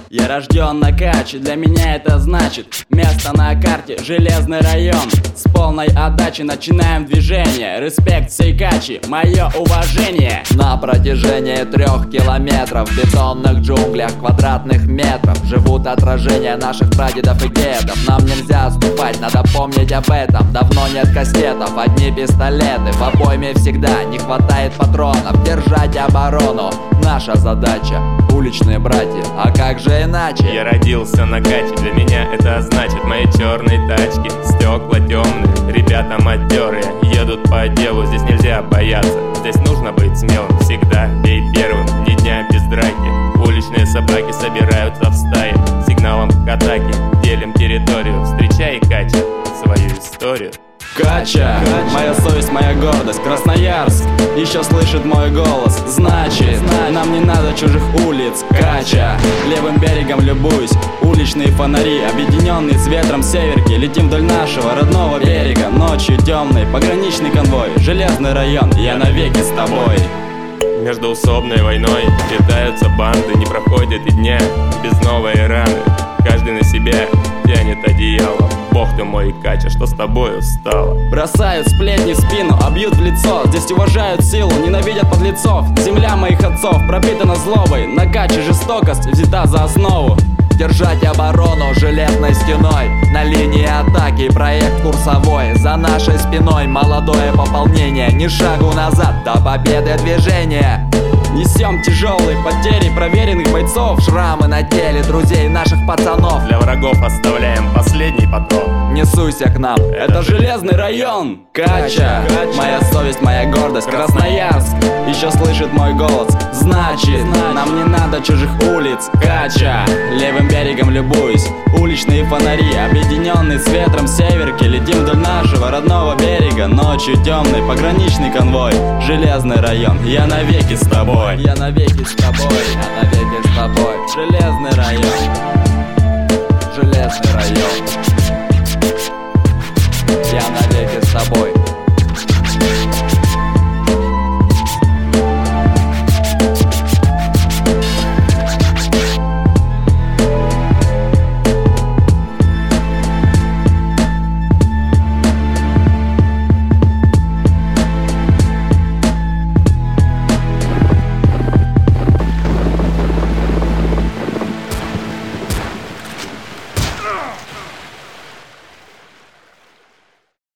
Я рожден на Каче, для меня это значит место на карте, Железный район. С полной отдачей начинаем движение. Респект всей Качи, мое уважение. На протяжении 3 километров в бетонных джунглях квадратных метров живут отражения наших прадедов и дедов. Нам нельзя отступать, надо помнить об этом. Давно нет кастетов, одни пистолеты. В обойме всегда не хватает патронов. Держать оборону — наша задача. Уличные братья, а как же иначе? Я родился на Каче, для меня это значит мои черные тачки, стекла темные, ребята матерые, едут по делу, здесь нельзя бояться. Здесь нужно быть смелым, всегда бей первым, ни дня без драки. Уличные собаки собираются в стаи, сигналом к атаке делим территорию. Встречай, Кача, свою историю. Кача, моя совесть, моя гордость. Красноярск еще слышит мой голос. Значит, нам не надо чужих улиц. Кача, левым берегом любуюсь. Уличные фонари, объединенные с ветром северки. Летим вдоль нашего родного берега. Ночью темный пограничный конвой. Железный район, я навеки с тобой. Междоусобной войной летаются банды, не проходит и дня без новой раны. Каждый на себя тянет одеяло. Бог ты мой, Кача, что с тобою стало? Бросают сплетни в спину, обьют в лицо. Здесь уважают силу, ненавидят подлецов. Земля моих отцов пропитана злобой. На Каче жестокость взята за основу. Держать оборону железной стеной. На линии атаки проект курсовой. За нашей спиной молодое пополнение. Ни шагу назад, до победы движения. Несем тяжелые потери проверенных бойцов. Шрамы на теле друзей наших пацанов. Для врагов оставляем последний патрон. Не суйся к нам, это Железный район. Кача, моя совесть, моя гордость. Красноярск еще слышит мой голос. Значит, нам не надо чужих улиц. Кача, левым берегом любуюсь. Уличные фонари, объединенные с ветром северки. Летим вдоль нашего родного берега. Ночью темный пограничный конвой. Железный район, я навеки с тобой. Я навеки с тобой, я навеки с тобой. Железный район. Железный район.